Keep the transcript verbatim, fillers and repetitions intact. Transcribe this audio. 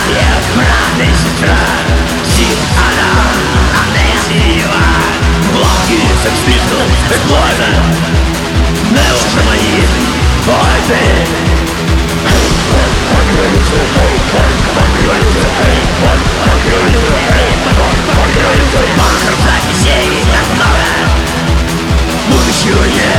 брат и сестра, сил она, амнезия. Локи, секс пистолс, эксплойзер, неошаманизм, бойты. Банков записей так много, будущего нет.